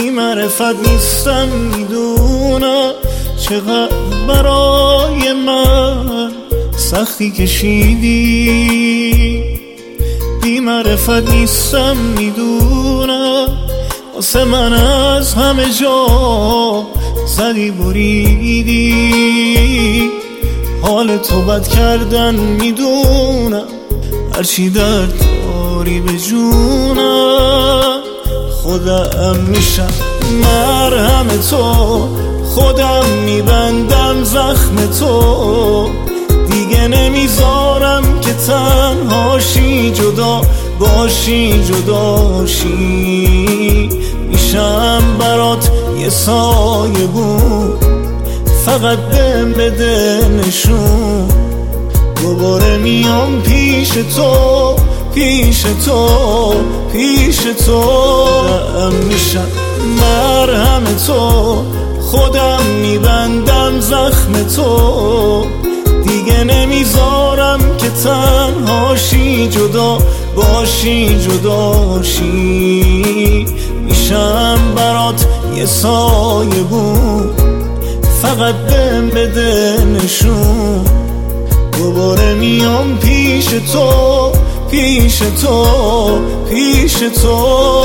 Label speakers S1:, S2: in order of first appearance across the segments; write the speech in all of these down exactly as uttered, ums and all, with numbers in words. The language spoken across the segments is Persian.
S1: بی معرفت نیستم، میدونم چقدر برای من سختی کشیدی. بی معرفت نیستم، میدونم واسه من از همه جا زدی بریدی. حال تو بد کردن میدونم، هرچی درد داری به جونم. خودم میشم مرهم تو، خودم میبندم زخم تو. دیگه نمیذارم که تنهاشی، جدا باشی جداشی. میشم برات یه سایه بود، فقط بهم بده نشون. دوباره میام پیش تو، پیش تو، پیش تو. خودم میشم مرهم تو، خودم میبندم زخم تو. دیگه نمیذارم که تنهاشی، جدا باشی جداشی. میشم برات یه سایه بود، فقط بهم بده نشون. دوباره میام پیش تو، پیش تو، پیش تو.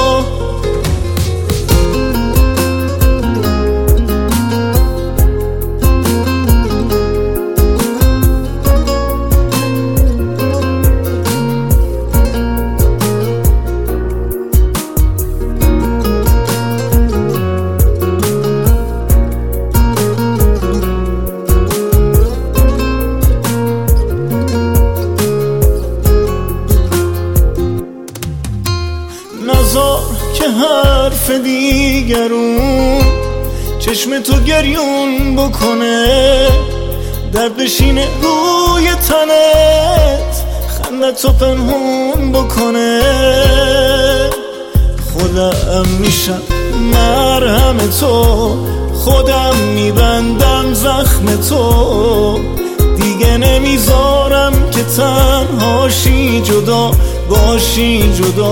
S1: نذار که حرف دیگرون چشم تو گریون بکنه، درد بشینه روی تنت، خندت تو پنهون بکنه. خودم میشم مرهم تو، خودم میبندم زخم تو. دیگه نمیذارم که تنهاشی، جدا باشی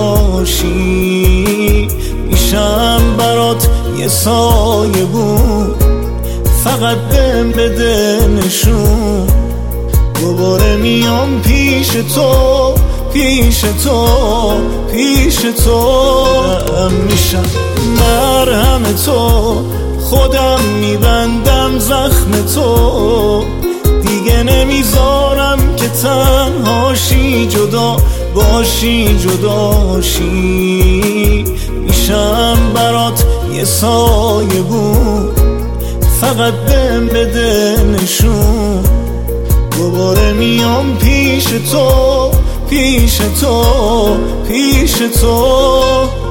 S1: جداشی. میشم برات یه سایه بود، فقط بهم بده نشون. دوباره میام پیش تو، پیش تو، پیش تو. خودم میشم مرهم تو، خودم میبندم زخم تو. دیگه نمیذارم که تنهاشی، جدا باشی جداشی. میشم برات یه سایه بود، فقط بهم بده نشون. دوباره میام پیش تو، پیش تو، پیش تو.